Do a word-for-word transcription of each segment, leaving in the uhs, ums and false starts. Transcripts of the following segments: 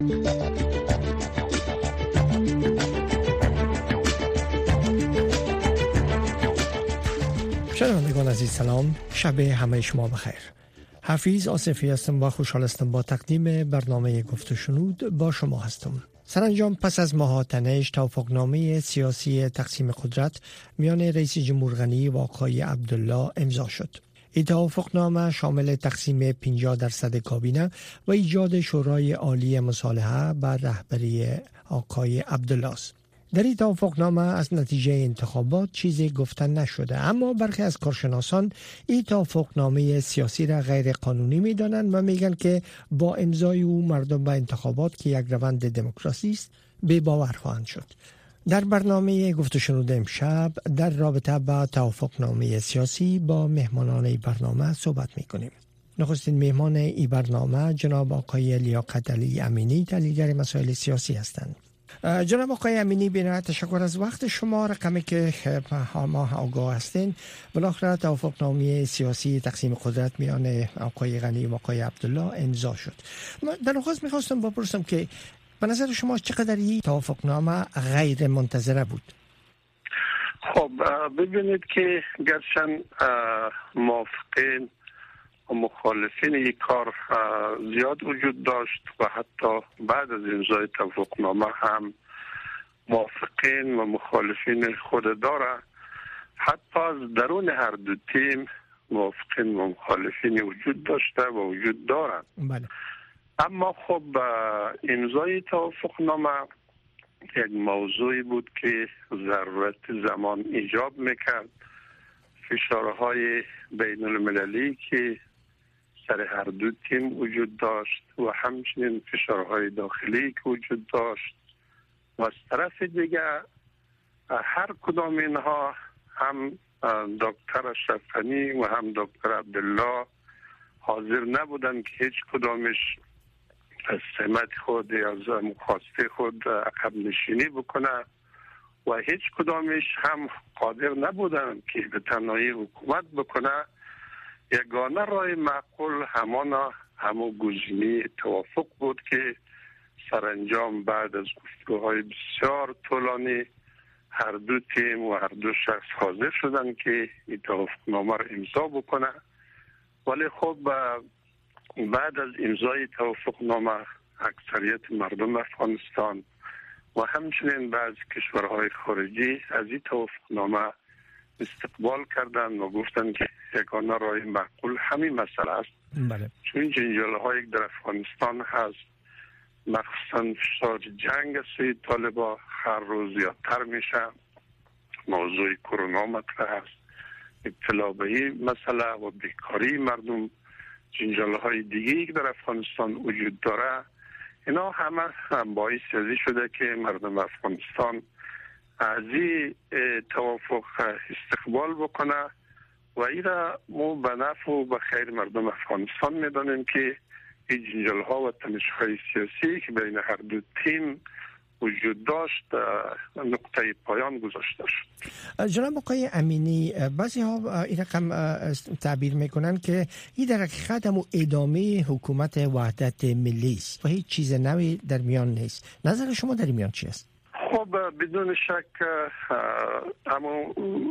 شنوندگان عزیز سلام، شب همه شما بخیر. حفیظ آصفی هستم و خوشحال هستم با تقدیم برنامه گفت و شنود با شما هستم. سرانجام پس از ماها تنش توافقنامه سیاسی تقسیم قدرت میان رئیس جمهور غنی و آقای عبدالله امضا شد. این توافقنامه شامل تقسیم پنجاه درصد کابینه و ایجاد شورای عالی مصالحه بر رهبری آقای عبدالله است. در این توافقنامه از نتیجه انتخابات چیزی گفتن نشده، اما برخی از کارشناسان این توافقنامه سیاسی را غیر قانونی می دانند و میگن که با امضای او مردم به انتخابات که یک روند دموکراسی است بی باور خواهند شد. در برنامه گفت و شنود امشب در رابطه با توافقنامه سیاسی با مهمانان این برنامه صحبت می کنیم. نخستین مهمان این برنامه جناب آقای لیاقت علی امینی، تحلیلگر مسائل سیاسی هستند. جناب آقای امینی، بین‌نهایت تشکر از وقت شما. رقمی که ما آگاه هستین، بالاخره توافقنامه سیاسی تقسیم قدرت میان آقای غنی و آقای عبدالله امضا شد. در نخست میخواستم بپرسم که به نظر شما چقدر این توافقنامه غیر منتظره بود؟ خب ببینید که گرچن موافقین و مخالفین این کار زیاد وجود داشت و حتی بعد از امضای توافقنامه هم موافقین و مخالفین خود داره. حتی از درون هر دو تیم موافقین و مخالفین وجود داشته و وجود دارند. بله. اما خب امضای توافقنامه یک موضوعی بود که ضرورت زمان ایجاب میکرد. فشارهای بین المللی که سر هر دو تیم وجود داشت و همچنین فشارهای داخلی که وجود داشت و از طرف دیگر هر کدام اینها هم دکتر اشرف غنی و هم دکتر عبدالله حاضر نبودند که هیچ کدامش از سمت خود یا از مخواست خود عقب نشینی بکنه و هیچ کدامش هم قادر نبودند که به تنهایی حکومت بکنه. یگانه راه معقول همانا همون گزینه توافق بود که سرانجام بعد از گفتگوهای بسیار طولانی هر دو تیم و هر دو شخص حاضر شدن که این توافقنامه را امضا بکنه. ولی خب بعد از امضای توافقنامه اکثریت مردم افغانستان و همچنین بعض کشورهای خارجی از این توافقنامه استقبال کردن و گفتن که یگانه راه معقول همین مسئله است. بله. چون جنجال های در افغانستان هست، مخصوصا فشار جنگ سوی طالبان هر روز زیادتر میشه. موضوع کرونا مطرح است، ابتلا به این مسئله و بیکاری مردم، جنجال های دیگه که در افغانستان وجود داره، اینا همه هم باعث ازی شده که مردم افغانستان از این توافق استقبال بکنه و این را ما به نفع و به خیر مردم افغانستان میدانیم که این جنجال ها و تنش های سیاسی که بین هر دو تیم وجود داشت نقطه پایان گذاشته شد. جناب آقای امینی، بعضی ها این رقم تعبیر میکنن که این در حقیقت هم ادامه حکومت وحدت ملی است و هیچ چیز نوی در میان نیست. نظر شما در میان چی است؟ خب بدون شک اما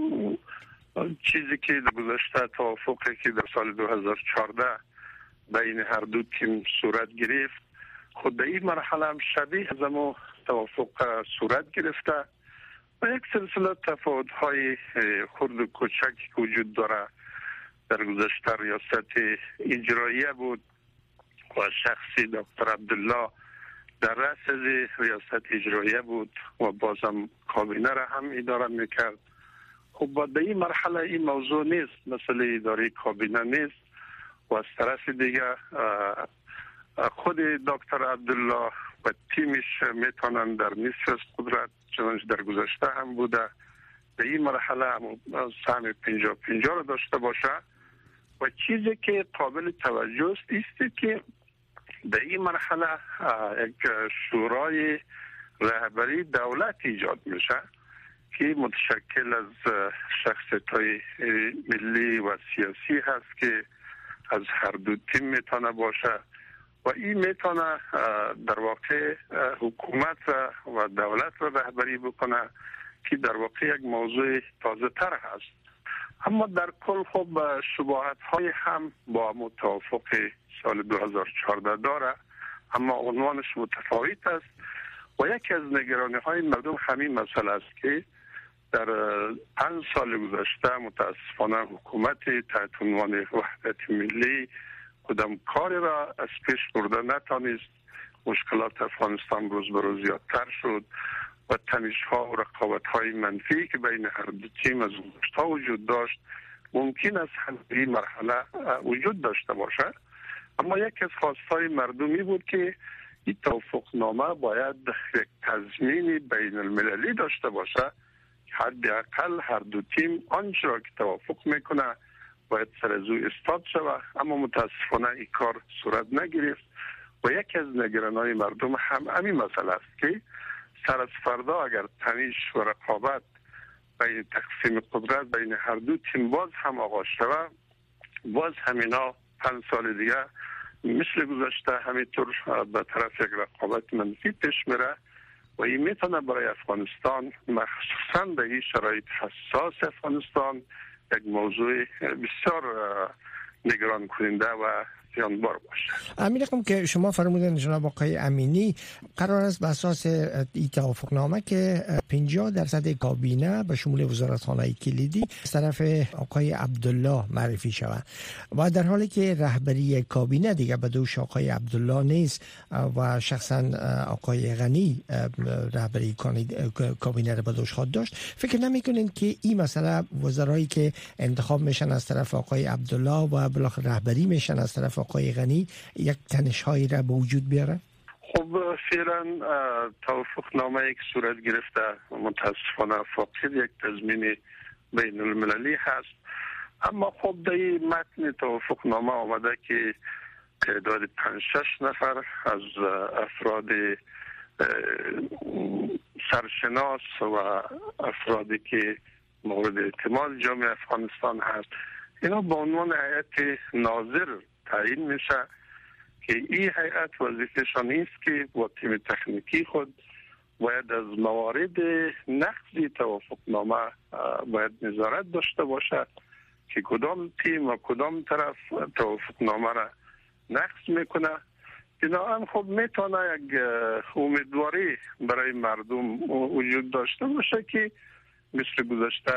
چیزی که در گذشته توافقی که در سال دو هزار و چهارده بین هر دو تیم صورت گرفت، خود به این مرحله هم شبیه از اما توافق صورت گرفته و یک سلسله تفاوت‌های خرد و کوچک که وجود داره. در گذشته ریاست اجراییه بود و شخصی دکتر عبدالله در رأس ریاست اجراییه بود و بازم کابینه را هم اداره میکرد. خب به این مرحله این موضوع نیست، مسئله اداره کابینه نیست و از طرف دیگه خود دکتر عبدالله و تیمش میتونن در نصف از قدرت، چنانچه در گذشته هم بوده، به این مرحله سهم پنجاه پنجاه را داشته باشه. و چیزی که قابل توجه است است که به این مرحله یک شورای رهبری دولت ایجاد میشه که متشکل از شخصیت‌های ملی و سیاسی هست که از هر دو تیم میتونه باشه و این میتونه در واقع حکومت و دولت را رهبری بکنه که در واقع یک موضوع تازه تر هست. اما در کل خب شباهت های هم با متوافق سال دو هزار و چهارده داره، اما عنوانش متفاوت است و یکی از نگرانی های مردم همین مسئله است که در پنج سال گذشته متاسفانه حکومت تحت عنوان وحدت ملی کدام کاری را از پیش برده نتانست. مشکلات افغانستان روز به روز زیادتر شد و تنش ها و رقابت های منفی که بین هر دو تیم از گذشته وجود داشت ممکن است همین مرحله وجود داشته باشد. اما یک از خواستهای مردمی بود که این توافق نامه باید یک تضمین بین المللی داشته باشه، حداقل هر دو تیم آنچه را که توافق میکنه باید سر از او استاد شود. اما متاسفانه این کار صورت نگرفت و یکی از نگرانهای مردم هم همین مسئله است که سر از فردا اگر تنش و رقابت بین تقسیم قدرت بین هر دو تیم باز هم آغاز شود، باز همینا پنج سال دیگه مثل گذشته همینطور به طرف یک رقابت منفی پیش میره و این میتونه برای افغانستان مخصوصا به این شرایط حساس افغانستان یک موضوع بسیار نگران کننده و زیانبار باشه. امیر رقم که شما فرمودن جناب آقای امینی قرار است بر اساس این توافقنامه که پنجاه درصد کابینه به شمول وزارتخانه کلیدی از طرف آقای عبدالله معرفی شود و در حالی که رهبری کابینه دیگه به دوش آقای عبدالله نیست و شخصا آقای غنی رهبری کابینه را به دوش خواهد داشت، فکر نمی‌کنین که این مسئله وزرایی که انتخاب میشن از طرف آقای عبدالله و بالاخره رهبری میشن از طرف آقای غنی یک تنش‌هایی را به وجود بیاره؟ خب فعلا توافق نامه یک صورت گرفته متاسفانه فاقد یک تضمین بین المللی هست. اما خب در این متن توافق نامه آمده که تعداد پنج شش نفر از افراد سرشناس و افرادی که مورد اعتماد جامعه افغانستان هست اینا به عنوان هیئت ناظر تعیین میشه که این هیئت وظیفه‌شان است که با تیم تکنیکی خود باید از موارد نقضی توافقنامه باید نظارت داشته باشد که کدام تیم و کدام طرف توافقنامه را نقض میکنه. بنابراین خب میتونه یک امیدواری برای مردم وجود داشته باشه که مثل گذشته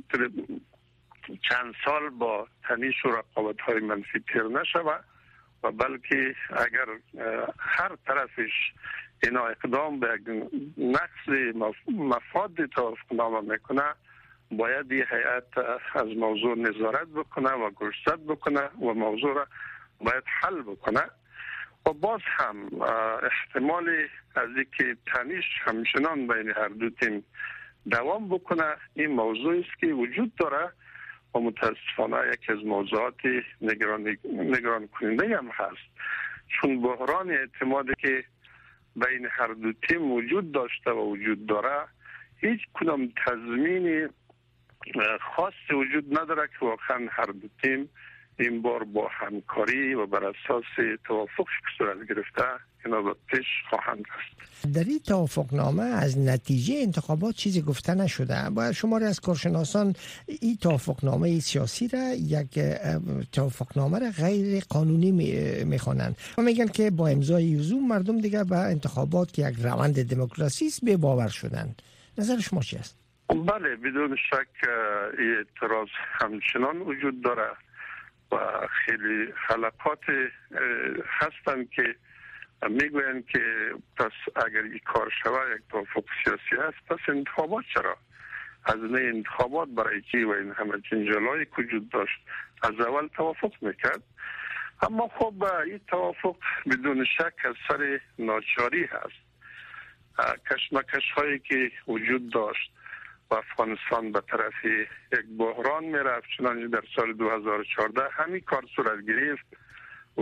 چند سال با تنش و رقابت های منفی تیر نشود و بلکه اگر هر طرفش اینا اقدام به نقض مفاد توافقنامه میکنه باید این هیئت از موضوع نظارت بکنه و گوشزد بکنه و موضوع را باید حل بکنه و باز هم احتمال از اینکه تنش همچنان بین هر دو تیم دوام بکنه این موضوع است که وجود داره و متاسفانه یکی از موضوعات نگران نگران کننده هم هست، چون بحران اعتمادی که بین هر دو تیم وجود داشته و وجود داره هیچ کدام تضمین خاصی وجود نداره که واقعا هر دو تیم این بار با همکاری و بر اساس توافق که صورت گرفته اینا به پیش خواهند رفت. در این توافقنامه از نتیجه انتخابات چیزی گفته نشده. باید شماری از کارشناسان این توافقنامه سیاسی را یک توافقنامه را غیر قانونی میخوانند و میگن که با امضای یزوم مردم دیگه به انتخابات که یک روند دموکراسی است به باور شدند. نظر شما چی است؟ بله بدون شک این اعتراض همچنان وجود داره و خیلی خلقات هستن که میگوین که پس اگر این کار شود یک توافق سیاسی هست پس انتخابات چرا؟ از نه انتخابات برای چی و این همه جنجالایی که وجود داشت از اول توافق میکرد. اما خب این توافق بدون شک از سر ناچاری هست. کشمکش هایی که وجود داشت و افغانستان به طرف یک بحران میرفت، چنانچه در سال دو هزار و چهارده همین کار صورت گرفت و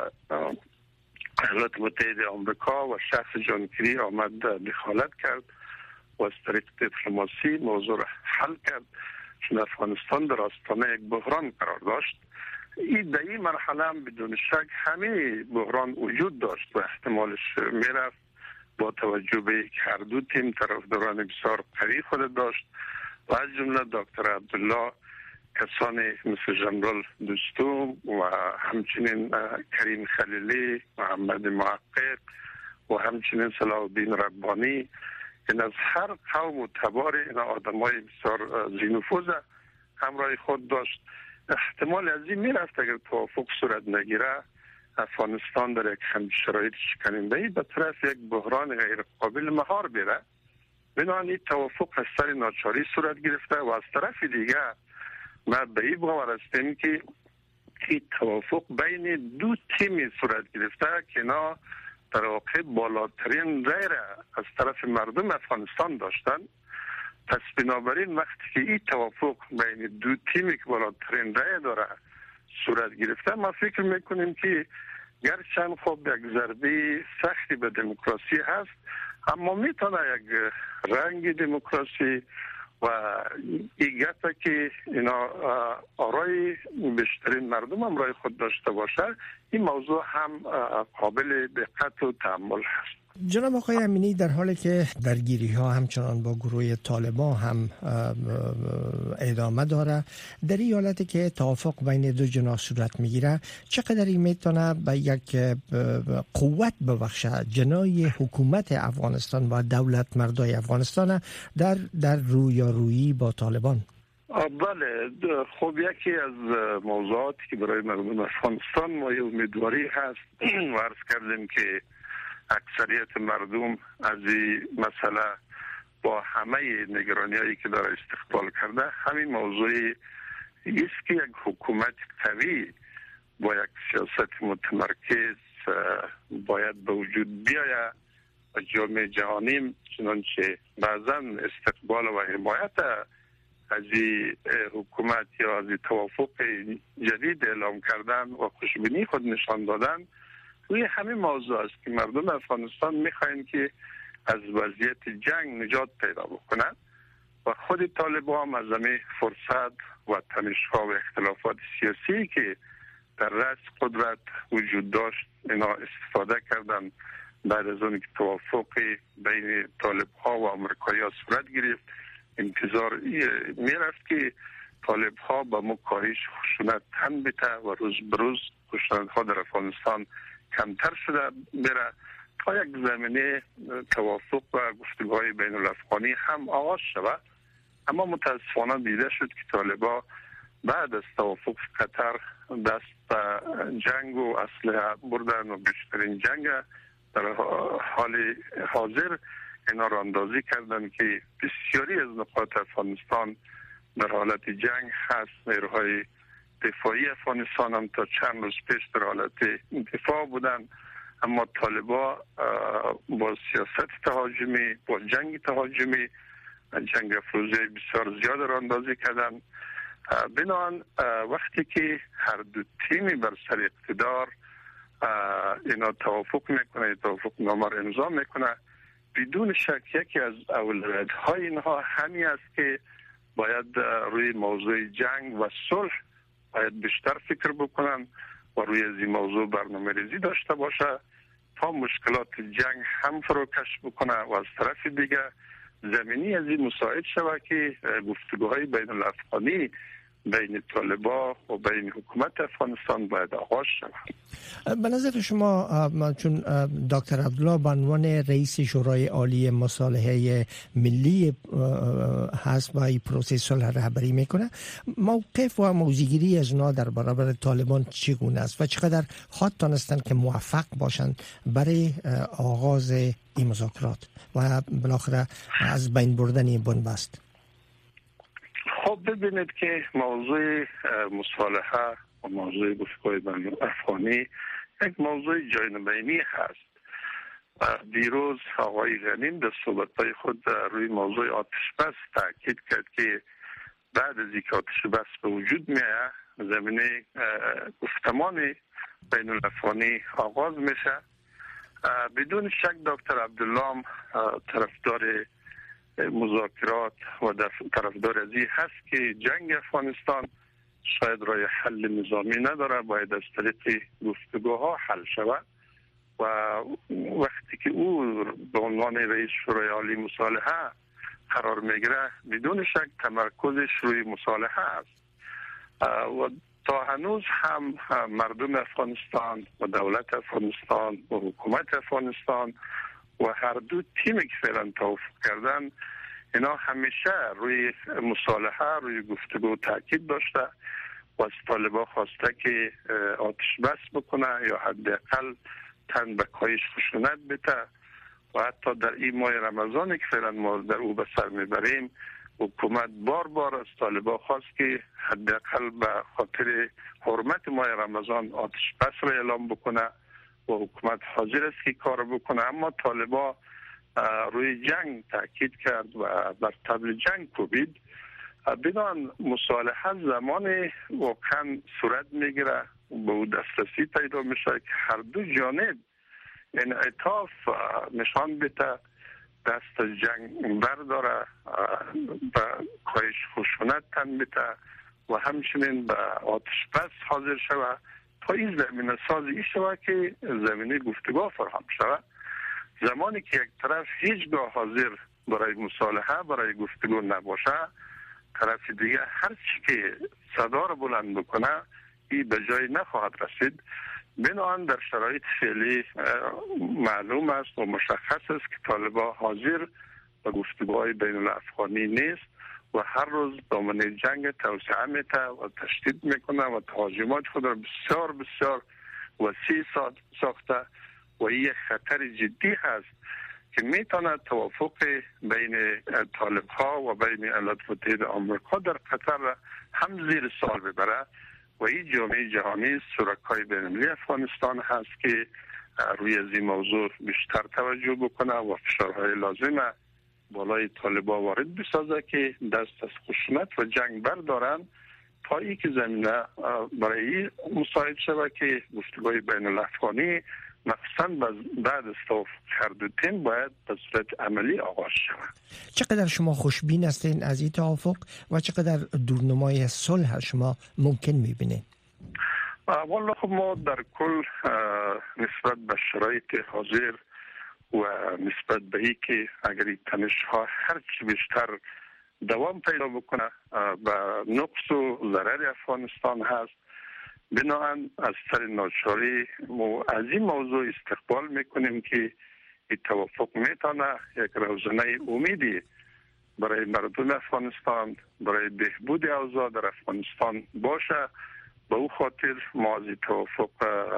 ایالات متحده آمریکا و شخص جان کری آمد دخالت کرد و از طریق دیپلماسی موضوع را حل کرد، چون افغانستان در آستانه یک بحران قرار داشت این در این مرحله هم بدون شک همه بحران وجود داشت و احتمالش میرفت با توجه به که هر دو تیم طرفداران بسیار قوی خود داشت و از جمله دکتر عبدالله کسانی مثل جنرال دوستوم و همچنین کریم خلیلی، محمد محقق و همچنین صلاح الدین ربانی، این از هر قوم و تبار این آدمای بسیار ذی‌نفوذ همراه خود داشت. احتمال از این میرفت اگر توافق صورت نگیره افغانستان در یک همچین شرایط شکننده‌ای به طرف یک بحران غیر قابل مهار بره. بنابراین این توافق از سر ناچاری صورت گرفته و از طرف دیگه ما به این باور هستیم که این توافق بین دو تیم صورت گرفته که اینا در واقع بالاترین رای را از طرف مردم افغانستان داشتن. پس بنابراین وقتی که این توافق بین دو تیمی که بالاترین رای داره صورت گرفته، ما فکر میکنیم که گرچند خب یک ضربه سختی به دموکراسی هست، اما میتونه یک رنگ دموکراسی و این گپه که اینا آرای بیشترین مردم هم رای خود داشته باشه، این موضوع هم قابل دقت و تأمل هست. جناب آقای امینی، در حالی که درگیری ها همچنان با گروه طالبان هم ادامه داره، در این حالتی که توافق بین دو جناح صورت میگیره، چقدر این میتونه به یک قوت ببخشه جنای حکومت افغانستان و دولت مردای افغانستان در در رویارویی با طالبان؟ بله، خب یکی از موضوعاتی که برای مردم افغانستان ما امیدواری هست و عرض کردیم که اکثریت مردم از این مسئله با همه نگرانی هایی که داره استقبال کرده، همین موضوعی است که یک حکومت قوی با یک سیاست متمرکز باید به وجود بیاید و جامعه جهانی چنانچه بعضا استقبال و حمایت از این حکومت یا از این توافق جدید اعلام کردن و خوشبینی خود نشان دادن روی همین موضوع است که مردم افغانستان میخواین که از وضعیت جنگ نجات پیدا بکنن و خود طالبان هم از همین فرصت و تنش‌ها و اختلافات سیاسی که در رأس قدرت وجود داشت اینا استفاده کردن. بعد از اون که توافق بین طالب‌ها و آمریکایی‌ها صورت گرفت، انتظار میرفت که طالب‌ها با مکاهش خشونت تن بده و روز به روز خشونت‌ها در افغانستان کمتر شده بره تا یک زمینه توافق و گفتگوهای بین الافغانی هم آغاز شود. اما متاسفانه دیده شد که طالبان بعد از توافق قطر دست به جنگ و اسلحه بردن و بیشترین جنگ در حال حاضر اینا را اندازی کردن که بسیاری از نقاط افغانستان در حالت جنگ هست. نیروهای دفاعی افغانستان هم تا چند روز پیش در حالت دفاع بودن، اما طالبا با سیاست تهاجمی، با جنگ تهاجمی، جنگ افروزی بسیار زیاد را اندازی کردن. بنابراین وقتی که هر دو تیمی بر سر اقتدار اینا توافق میکنه، توافق نامه را امضا میکنه، بدون شک یکی از اولویت‌های اینها همین است که باید روی موضوع جنگ و صلح باید بیشتر فکر بکنن و روی از این موضوع برنامه ریزی داشته باشه تا مشکلات جنگ هم فروکش بکنه و از طرف دیگه زمینی از این مساعد شود که گفتگوهای بین الافغانی بین طالبان و بین حکومت افغانستان باید آغاز شود. به نظر شما، چون دکتر عبدالله به عنوان رئیس شورای عالی مصالحه ملی هست و این پروسه صلح رهبری میکنه، موقف و موضع‌گیری از اونا در برابر طالبان چگونه است و چقدر خواهد تانستند که موفق باشند برای آغاز این مذاکرات و بالاخره از بین بردن این بنبست؟ خب ببینید که موضوع مصالحه و موضوع گفتگوهای بین افغانی یک موضوع جانبینی هست. دیروز آقای غنیم در صحبت‌های خود روی موضوع آتش بس تاکید کرد که بعد از اینکه آتش بس به وجود میاد زمینه گفتمان بین الافغانی آغاز میشه. بدون شک دکتر عبدالله طرفدار مذاکرات و طرفدار از این هست که جنگ افغانستان شاید راه حل نظامی نداره، باید از طریق گفتگوها حل شود و وقتی که او به عنوان رئیس شورای عالی مصالحه قرار میگیره بدون شک تمرکزش روی مصالحه است و تا هنوز هم مردم افغانستان و دولت افغانستان و حکومت افغانستان و هر دو تیمی که فعلا توافق کردن اینا همیشه روی مصالحه روی گفتگو تاکید داشته و از طالبان خواسته که آتش بس بکنه یا حداقل تن به کاهش خشونت بده و حتی در این ماه رمضانی که فعلا ما در او به سر میبریم حکومت بار بار از طالبان خواست که حداقل به خاطر حرمت ماه رمضان آتش بس را اعلام بکنه و حکومت حاضر است که کار بکنه، اما طالبان روی جنگ تاکید کرد و بر طبل جنگ کوبید. بدان مصالحه زمان واقعا صورت میگیره به او دسترسی پیدا میشه که هر دو جانب انعطاف نشان بده، دست از جنگ برداره، به کاهش خشونت تن بده و همچنین به آتش بس حاضر شود تا این زمینه سازی شود که زمینه گفتگو فراهم شود. زمانی که یک طرف هیچگاه حاضر برای مصالحه برای گفتگو نباشه، طرف دیگه هر چی که صدا رو بلند بکنه این به جای نخواهد رسید. بنابراین در شرایط فعلی معلوم است و مشخص است که طالبان حاضر به گفتگوهای بین الافغانی نیست و هر روز دامنه جنگ توسعه میده و تشدید میکنه و تهاجمات خود را بسیار بسیار وسیع ساخته و این خطر جدی هست که میتونه توافق بین طالب ها و بین ایالات متحده آمریکا در قطر هم زیر سوال ببره و این جامعه جهانی شرکای بین‌المللی افغانستان هست که روی از این موضوع بیشتر توجه بکنه و فشارهای لازمه بالای طالبان وارد بسازه که دست از خشونت و جنگ بردارن تا ای که زمینه برای مساعد شود که گفتگوهای بین الافغانی مخصوصا بعد از توافق هر دو تیم باید به صورت عملی آغاز شود. چقدر شما خوشبین هستین از این توافق و چقدر دورنمای صلح شما ممکن میبینید؟ والا خب ما در کل نسبت به شرایط حاضر و نسبت به ای که اگر این تنش ها هرچی بیشتر دوام پیدا بکنه و نقص و ضرر افغانستان هست، بنابراین از سر ناچاری از این موضوع استقبال میکنیم که این توافق میتونه یک روزنه امیدی برای مردم افغانستان برای بهبود اوضاع در افغانستان باشه. به او خاطر ما از این توافق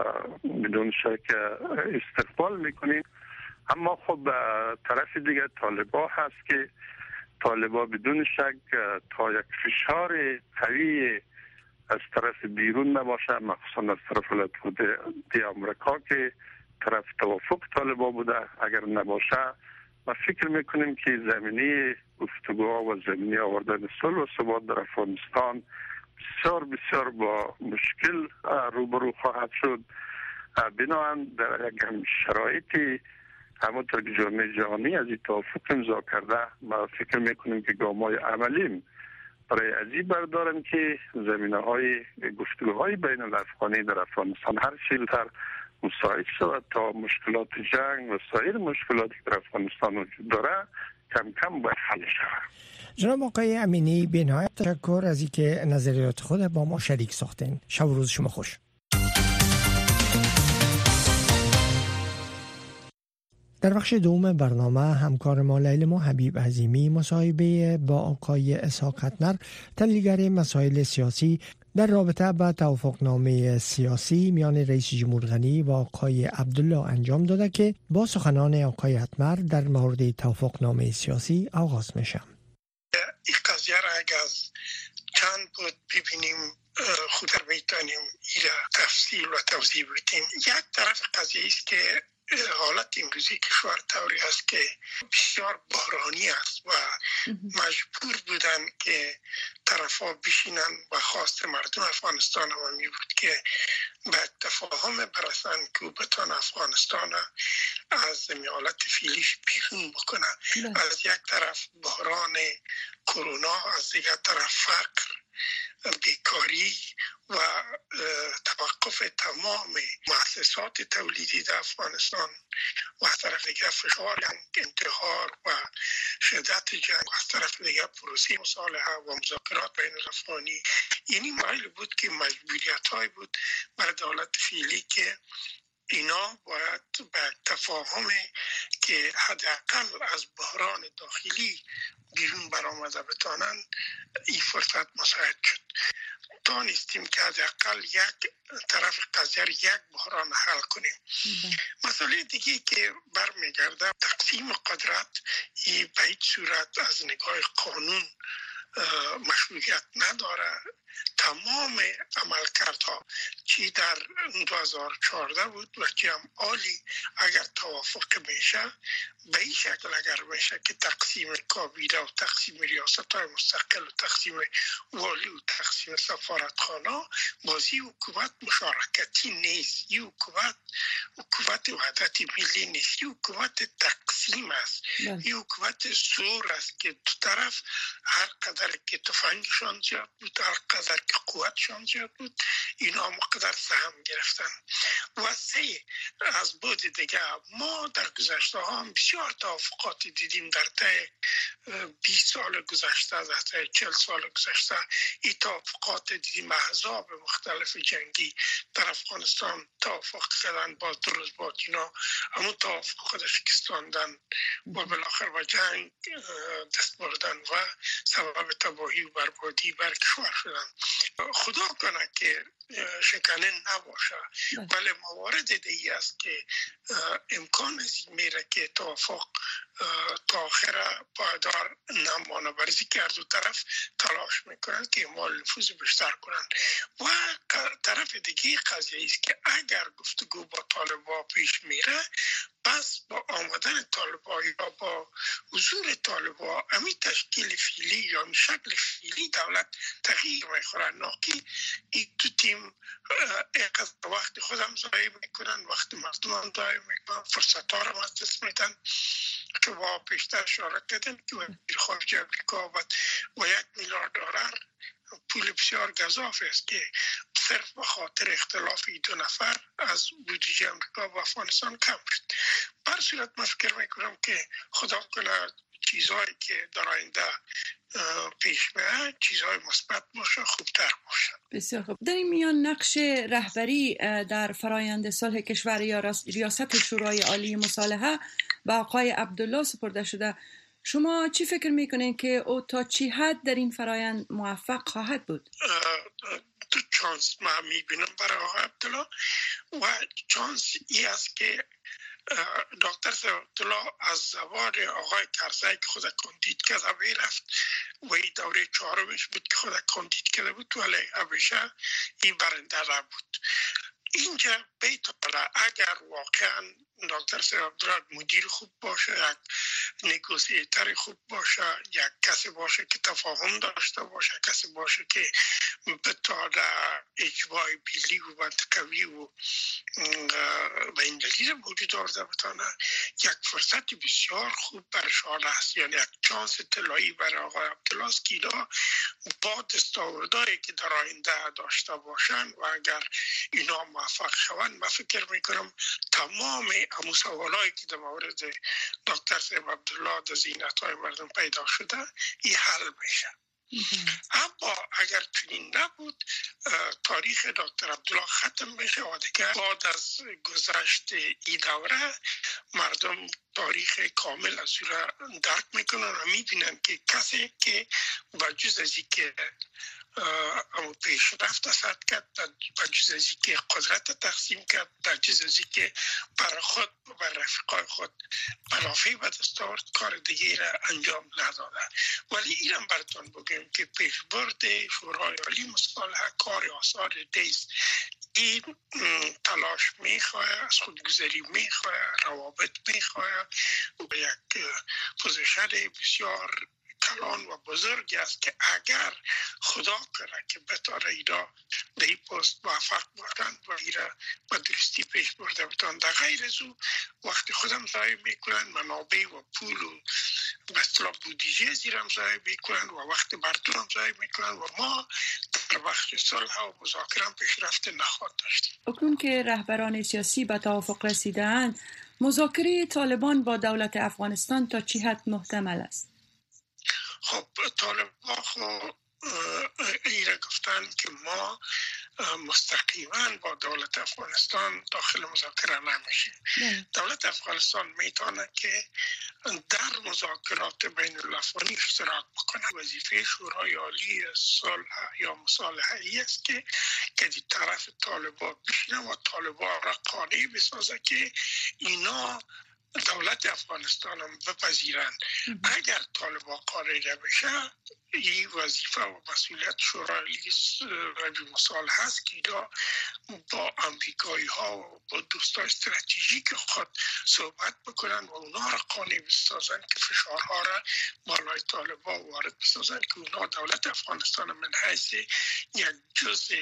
بدون شک استقبال میکنیم. اما خب طرف دیگه طالبان هست که طالبان بدون شک تا یک فشار قوی از طرف بیرون نباشه، مخصوصا از طرف ولایت متحده آمریکا که طرف توافق طالبان بوده اگر نباشه، ما فکر میکنیم که زمینه گفتگوها و زمینه آوردن صلح و ثبات در افغانستان بسیار بسیار با مشکل روبرو خواهد شد. بنابراین در یک شرایطی همونطور که جامعه جهانی از این توافق امضا کرده، ما فکر میکنیم که گام‌های عملیم برای ازی بردارن که زمینه های گفتگوهای بین الافغانی در افغانستان هر شیلتر مساعد شود تا مشکلات جنگ و سایر مشکلاتی که در افغانستان وجود داره کم کم باید حل شود. جناب آقای امینی، به نهایت تشکر از اینکه نظریات خود با ما شریک ساختین. شب و روز شما خوش. در بخش دوم برنامه همکار ما لیل ما حبیب عظیمی مصاحبه با آقای اسحاق ختنر، تحلیلگر مسائل سیاسی در رابطه با توافقنامه سیاسی میان رئیس جمهور غنی و آقای عبدالله انجام داده که با سخنان آقای ختنر در مورد توافقنامه سیاسی آغاز میشه. این قضیه را اگر از چند بود ببینیم خود را میتونیم این تفصیل و توضیح بدیم. یک طرف قضیه است که حالت امروزی کشور طوری است که بسیار بحرانی است و مجبور بودن که طرفا بشینن و خواست مردم افغانستان هم می بود که به تفاهم برسن که بتان افغانستان از حالت فعلیش بیرون بکنه. از یک طرف بحران کرونا، از دیگر طرف فقر بیکاری و توقف تمام مؤسسات تولیدی در افغانستان و از طرف دیگر فشار انتحار و شدت جنگ و از طرف دیگر پروسه مصالحه و مذاکرات بین الافغانی، یعنی مایل بود که مجبوریت های بود برای دولت فعلی که اینا باید به تفاهم که حداقل از بحران داخلی بیرون برآمده بتانند این فرصت مساعد شد. دانستیم که حداقل یک طرف قضیه یک بحران حل کنیم. مسئله دیگه که برمیگرده تقسیم قدرت، این به هیچ صورت از نگاه قانون مشروعیت نداره. تمام عملکردها چی در دو هزار و چهارده بود و چی هم عالی اگر توافق میشه به این شکل اگر میشه که تقسیم کابینه و تقسیم ریاست های مستقل و تقسیم والی و تقسیم سفارتخانه، بازی حکومت مشارکتی نیست. این حکومت حکومت وحدت ملی نیست، این حکومت تقسیم است. این حکومت زور است که دو طرف هر قدر که تفنگشان زیاد بود، هر قدر که قوتشان زیاد بود، اینا مقدر سهم گرفتن. و سه، از بود دیگه ما در گذشته ها بسیار توافقات دیدیم در طی بیست سال گذشته، در طی چهل سال گذشته این توافقات دیدیم. احزاب مختلف جنگی در افغانستان توافق کردن، با درست با اینا همون توافق خود شکستاندن و بالاخره با جنگ دست بردن و سبب تباهی و بربادی بر کشور شدن. خدا کنه که شکنه نباشه، ولی موارد دیگه است که امکان از این میره که توافق تا آخر پایدار نمانه. برزی که هر دو طرف تلاش میکنن که مال نفوذ بیشتر کنن. و طرف دیگه قضیه است که اگر گفتگو با طالبان پیش میره، پس با آمدن طالبان یا با حضور طالبان امی تشکیل فعلی یا امی شکل فعلی دولت تغییر میخوره. ناکی این دو تیم اینقدر وقت خودم ضایع میکنن، وقت مردم هم ضایع میکنن، فرصت ها رو از دست میدن. که با پیشتر اشاره کردن که وزیر خارجه امریکا و یک میلیارد دلار پول بسیار گزاف است که صرف به خاطر اختلاف این دو نفر از بودجه امریکا و افغانستان کم شد. بر صورت من فکر میکنم که خدا کنه چیزهایی که در آینده پیش میاد چیزهای مثبت باشه، خوبتر باشه. بسیار خوب. در این میان نقش رهبری در فرایند صلح کشور یا ریاست شورای عالی مصالحه و آقای عبدالله سپرده شده. شما چی فکر میکنین که او تا چی حد در این فرایند موفق خواهد بود؟ دو چانس من میبینم برای آقای عبدالله و چانس ای است که دکتر عبدالله از زوار آقای کرزی که خود کاندید کرده وی رفت و این دوره چهارمش بود که خود کاندید کرده بود، ولی همیشه این برنده نبود. اینجا بیتاره اگر واقعا دکتر عبدالله مدیر خوب باشه، یک نگوسیتر خوب باشه، یک کسی باشه که تفاهم داشته باشه، کسی باشه که بتونه اجوای بیلی و منطقوی و و این دلیل موجود آورده بتونه یک فرصت بسیار خوب برشان است. یعنی یک چانس طلایی برای آقای عبدالله است که اینا با دستاوردهایی که در آینده داشته باشن و اگر اینا موفق شوند، من فکر میکنم تمام همون سوالایی که در مورد دکتر صاحب عبدالله در ذهنیت‌های مردم پیدا شده این حل میشه. اما اگر چنین نبود، تاریخ دکتر عبدالله ختم میشه و دیگه بعد از گذشت این دوره مردم تاریخ کامل از او را درک میکنن و میبینن که کسی که با جز از این که اما پیشرفت سد کرد، با جز از این که قدرت تقسیم کرد، با جز از این که برای خود و بر رفقای خود منافع به دست آورد، کار دیگه را انجام نداده. ولی ایران براتون بگم که پیشبرد شورای عالی مصالحه کار آسان نیست. این تلاش میخواه، از خودگذری میخواه، روابط میخواه و یک پوزیشن بسیار کلان و بزرگی است که اگر خدا کنه که بتاره اینا در این پست موفق باشند و اینا با درستی پیش برده بتان. در غیر از او وقتی خودم ضایع میکنن منابع و پول و به اصطلاح بودجه زیر هم ضایع میکنن و وقت مردم هم ضایع میکنن و ما در بخش صلح و مذاکره هم پیشرفت نخواهد داشتیم. اکنون که رهبران سیاسی به توافق رسیده‌اند، مذاکره طالبان با دولت افغانستان تا چه حد محتمل است؟ خب طالبان خب ایره گفتن که ما مستقیما با دولت افغانستان داخل مذاکره نمیشیم. دولت افغانستان میتونه که در مذاکرات بین الافغانی اشتراک بکنه. وظیفه شورای عالی صلح یا مصالحه است که که دی طرف طالبان بشینه و طالبان را قانع بسازه که اینا دولت افغانستان هم بپذیرند. اگر طالبان قانع بشه، این وظیفه و مسئولیت شورای عالی مصالحه است که با امریکایی ها و با دوستان استراتژیک خود صحبت بکنن و اونا را قانع بسازن که فشارها را بالای طالبان وارد بسازن که اونا دولت افغانستان من حیث یک جزء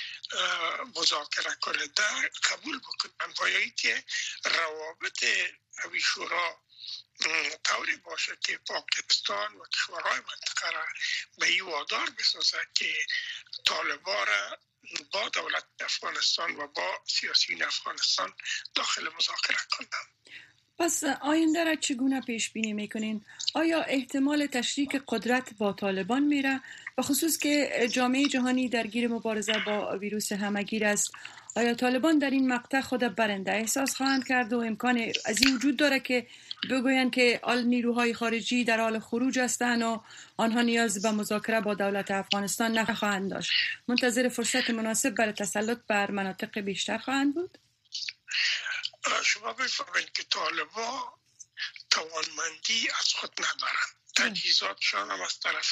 مذاکره کننده قبول بکنن و یا که روابط اوی شورا طوری باشه که پاکستان و کشورهای منطقه را به این وادار بسازه که طالبان را با دولت افغانستان و با سیاسیون افغانستان داخل مذاکره کنند. پس آینده را چگونه پیش بینی میکنین؟ آیا احتمال تشریک قدرت با طالبان میره؟ به خصوص که جامعه جهانی درگیر مبارزه با ویروس همگیر است. آیا طالبان در این مقطع خود برنده احساس خواهند کرد و امکان از این وجود داره که بگویند که آل نیروهای خارجی در حال خروج هستند و آنها نیاز به مذاکره با دولت افغانستان نخواهند داشت؟ منتظر فرصت مناسب برای تسلط بر مناطق بیشتر خواهند بود؟ شما بفهمید که طالبان توانمندی از خود ندارند. تجهیزاتشان هم از طرف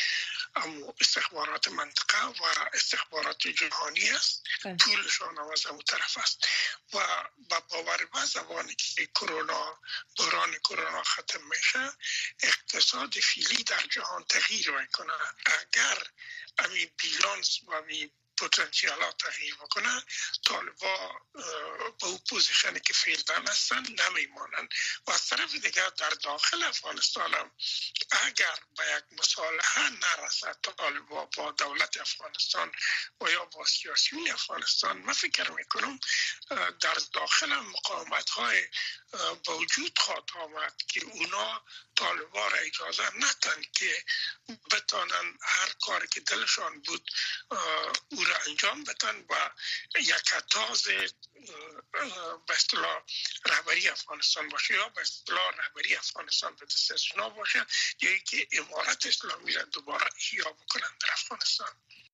استخبارات منطقه و استخبارات جهانی است. پولشان هم از اون طرف است و با باور به زمانی که کرونا دوران کرونا ختم میشه، اقتصاد فعلی در جهان تغییر میکنه. اگر امی بیلانس و امی پتانسیالات تغییر بکنه، طالبان با اون پوزیشنی که فعلا هستن نمیمانند. و از طرف دیگر در داخل افغانستان هم اگر به یک مصالحه نرسد طالبان با دولت افغانستان و یا با سیاسیون افغانستان، من فکر میکنم در داخل مقاومت های با وجود خواهد آمد که اونا طالبان را اجازه ندن که بتانن هر کاری که دلشان بود او را انجام بدن و یک تاز به اصطلاح رهبری افغانستان باشه یا به اصطلاح رهبری افغانستان به دست از اونا باشه یا که امارت اسلامی را دوباره احیا بکنن در افغانستان.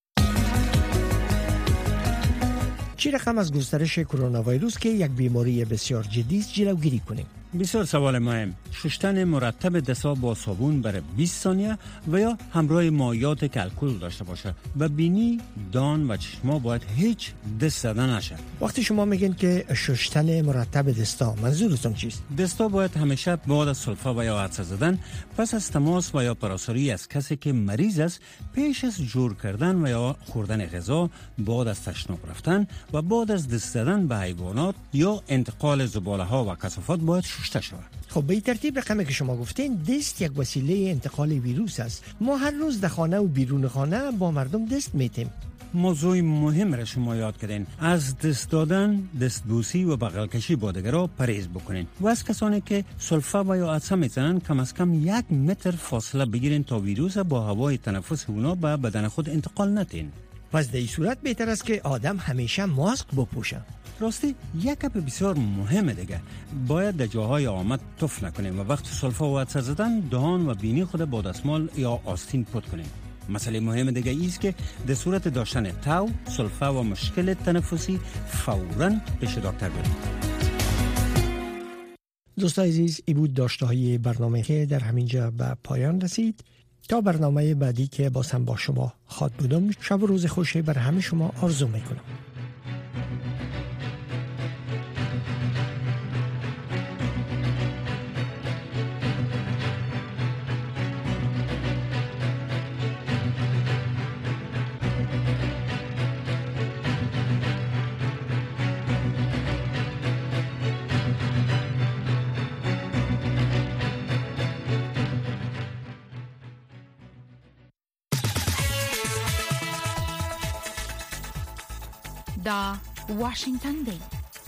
چی رقم از گسترش کرونا ویروس که یک بیماری بسیار جدی است جلوگیری کنیم؟ بسیار سوال مهم. شستن مرتب دستا با صابون برای بیست ثانیه و یا همراه مایعات که الکل داشته باشه. و بینی، دان و چشما باید هیچ دست زدن نشه. وقتی شما میگین که شستن مرتب دستا، منظورتون چیست؟ دستا باید همیشه بعد از سلفه و یا عطسه زدن، پس از تماس و یا پراساری از کسی که مریض است، پیش از جور کردن و یا خوردن غذا، بعد از تشناب رفتن و بعد از دست زدن به حیوانات یا انتقال زباله ها و کثافات باید شسته شود. خب به این ترتیب رقمی که شما گفتین، دست یک وسیله انتقال ویروس است. ما هر روز در خانه و بیرون خانه با مردم دست میتیم. موضوع مهم را شما یاد کردین. از دست دادن، دستبوسی و بغل کشی با دیگران پرهیز بکنین و از کسانی که سلفه و یا عطسه میزنن کم از کم یک متر فاصله بگیرین تا ویروس با هوای تنفس اونا به بدن خود انتقال ندین. پس در این صورت بهتر است که آدم همیشه ماسک بپوشه. راستی یک گپ بسیار مهمه دیگه، باید در جاهای آمد تف نکنیم و وقت سلفه و عطسه زدن دهان و بینی خود با دستمال یا آستین پاک کنیم. مسئله مهم دیگه ایست که در صورت داشتن تاو، سلفه و مشکل تنفسی فوراً پیش دکتر برید. دوستان عزیز، این بود داشته‌های برنامه که در همینجا به پایان رسید. تا برنامه بعدی که باز هم با شما خواهد بودم، شب و روز خوشی بر همه شما آرزو میکنم. دا واشنگتن دی.